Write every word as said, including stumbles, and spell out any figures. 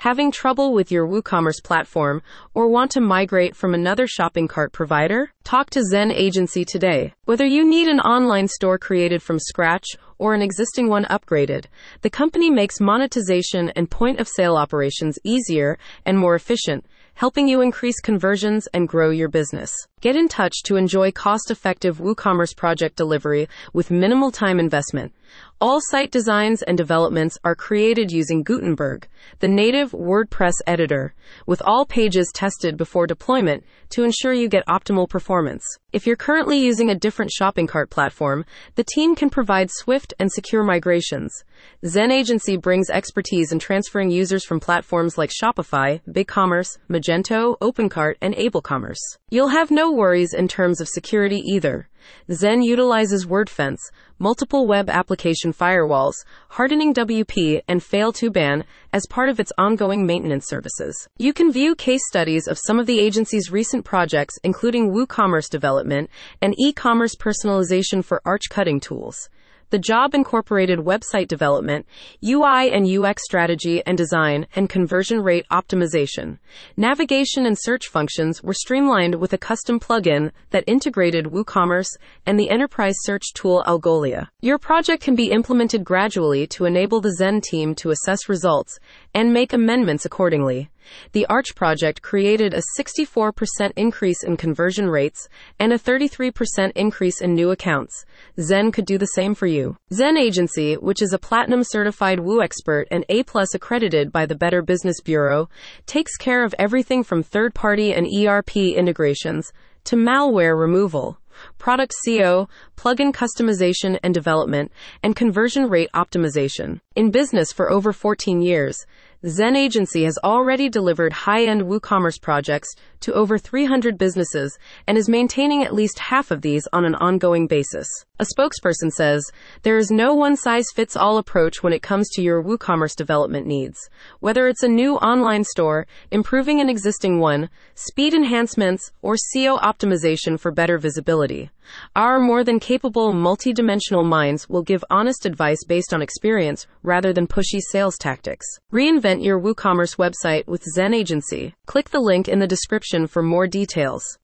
Having trouble with your WooCommerce platform or want to migrate from another shopping cart provider? Talk to Zen Agency today. Whether you need an online store created from scratch or an existing one upgraded, the company makes monetization and point-of-sale operations easier and more efficient, helping you increase conversions and grow your business. Get in touch to enjoy cost-effective WooCommerce project delivery with minimal time investment. All site designs and developments are created using Gutenberg, the native WordPress editor, with all pages tested before deployment to ensure you get optimal performance. If you're currently using a different shopping cart platform, the team can provide swift and secure migrations. Zen Agency brings expertise in transferring users from platforms like Shopify, BigCommerce, Magento, OpenCart, and AbleCommerce. You'll have no worries in terms of security either. Zen utilizes WordFence, multiple web application firewalls, hardening W P, and fail to ban as part of its ongoing maintenance services. You can view case studies of some of the agency's recent projects, including WooCommerce development and e-commerce personalization for Arch cutting tools. The job incorporated website development, U I and U X strategy and design, and conversion rate optimization. Navigation and search functions were streamlined with a custom plugin that integrated WooCommerce and the enterprise search tool Algolia. Your project can be implemented gradually to enable the Zen team to assess results and make amendments accordingly. The Arch project created a sixty-four percent increase in conversion rates and a thirty-three percent increase in new accounts. Zen could do the same for you. Zen Agency, which is a platinum certified Woo expert and A plus accredited by the Better Business Bureau, takes care of everything from third-party and E R P integrations to malware removal, product S E O, plugin customization and development, and conversion rate optimization. In business for over fourteen years, Zen Agency has already delivered high-end WooCommerce projects to over three hundred businesses and is maintaining at least half of these on an ongoing basis. A spokesperson says, "There is no one-size-fits-all approach when it comes to your WooCommerce development needs. Whether it's a new online store, improving an existing one, speed enhancements, or S E O optimization for better visibility, our more than capable multi-dimensional minds will give honest advice based on experience rather than pushy sales tactics." Reinvent your WooCommerce website with Zen Agency. Click the link in the description for more details.